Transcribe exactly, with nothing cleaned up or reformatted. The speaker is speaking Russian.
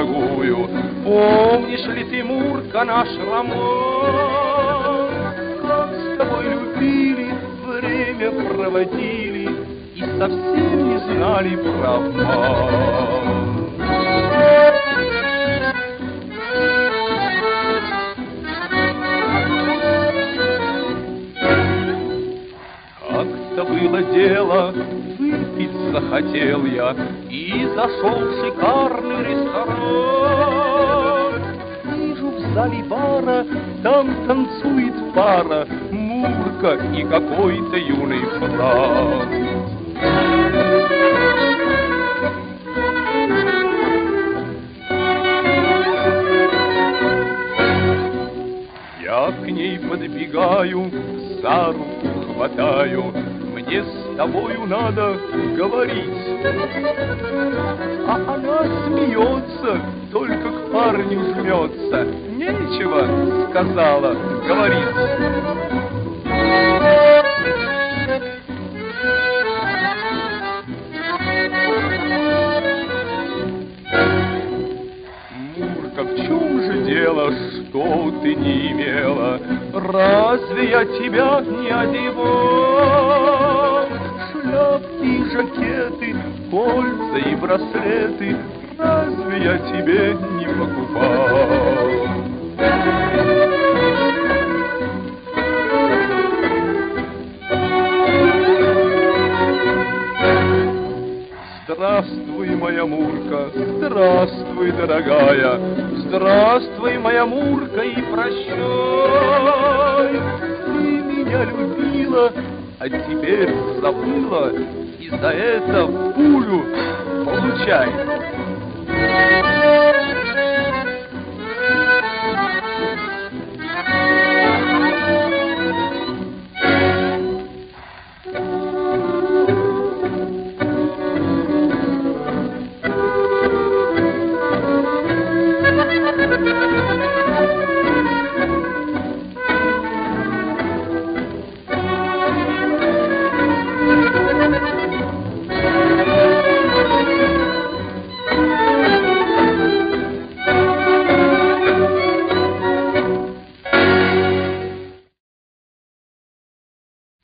дорогую. Помнишь ли ты, Мурка, наш роман? Как с тобой любили, время проводили и совсем не знали про обман. Как-то было дело, выпить захотел я и зашел в шикарный ресторан. Вижу в зале бара, там танцует пара, Мурка и какой-то юный франт. Я к ней подбегаю, за руку хватаю, мне с тобою надо говорить. А она смеется, только к парню жмется, нечего, сказала, говорить. Мурка, в чем же дело, что ты не имела? Разве я тебя не одевал? Шляпки и жакеты, кольца и браслеты, разве я тебе не покупал? Здравствуй, моя Мурка, здравствуй, дорогая, здравствуй, моя Мурка, и прощай. Ты меня любила, а теперь забыла, и за это пулю получай.